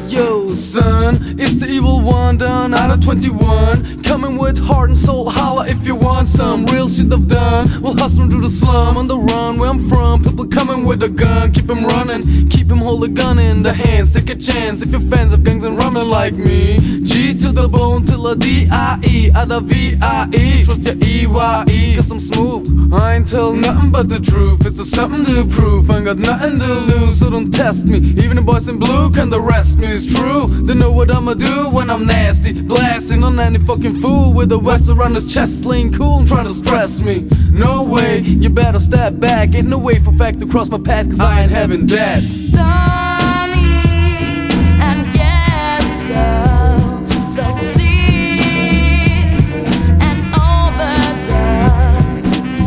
yo, son, it's the evil one done out of 21. Coming with heart and soul, holla if you want some real shit I've done. We'll hustle through the slum on the run where I'm from. People coming with a gun, keep him running, keep him hold a gun in the hands. Take a chance if you're fans of gangs and ramen like me. G to the bone till a D-I-E, out of V-I-E. Trust your E-Y-E, cause I'm smooth. I ain't tell nothing but the truth. It's just something to prove. I ain't got nothing to lose, so don't test me. Even the boys in blue can arrest me. It's true, they know what I'ma do when I'm nasty. Blasting on any fucking fool with a vest around his chest, playing cool and trying to stress me. No way, you better step back. Ain't no way for fact to cross my path, cause I ain't having that. Donnie and yes, girl, so sick and overdosed.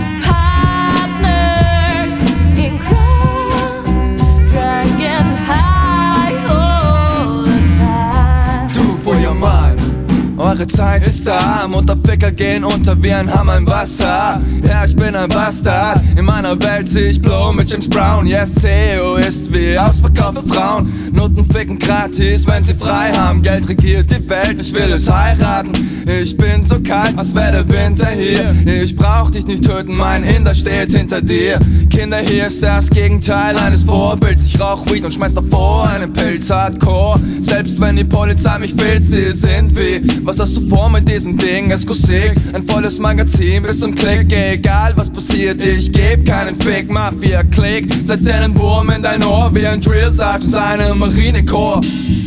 Partners in crime, drunk and high all the time. Du for your mind. Eure Zeit ist da, Mutterficker gehen unter wie ein Hammer im Wasser. Ja, ich bin ein Bastard, in meiner Welt zieh ich Blow mit James Brown. Yes, CEO ist wie ausverkaufte Frauen. Noten ficken gratis, wenn sie frei haben. Geld regiert die Welt, ich will euch heiraten. Ich bin so kalt, als wäre der Winter hier. Ich brauch dich nicht töten, mein Inder steht hinter dir. Kinder, hier ist das Gegenteil eines Vorbilds. Ich rauch Weed und schmeiß davor einen Pilz hardcore. Selbst wenn die Polizei mich filzt, sie sind wie: was hast du vor mit diesem Ding? Eskusik, ein volles Magazin bis zum Klick. Egal was passiert, ich geb keinen Fick. Mafia-Klick, setz dir einen Wurm in dein Ohr wie ein Drill-Sergeant seinem Marinekorps.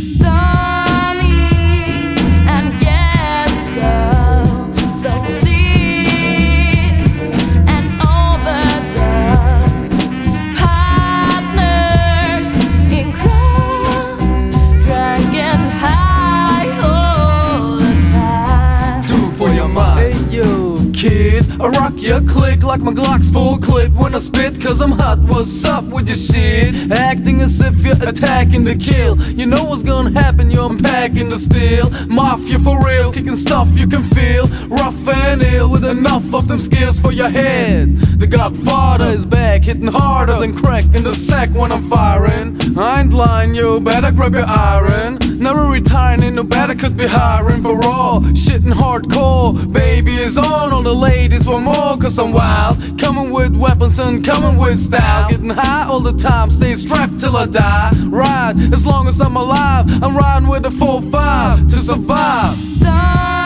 Donnie and yes, girl, so sick and overdosed. Partners in crime, drunk and high all the time. Du for your mind. Hey yo, kid, I rock your click like my Glock's full clip when I spit, cause I'm hot. What's up with your shit? Acting as if you're attacking to kill. You know what's gonna happen, you're unpacking the steel. Mafia for real, kicking stuff you can feel. Rough and ill with enough of them skills for your head. The Godfather is back, hitting harder than crack in the sack when I'm firing. I ain't lying, yo, better grab your iron. Never retiring, ain't no better, could be hiring for raw shitting hardcore. Baby is on, all the ladies want more, cause I'm wild. Coming with weapons and coming with style. Getting high all the time, stay strapped till I die. Ride as long as I'm alive, I'm riding with a 4-5 to survive.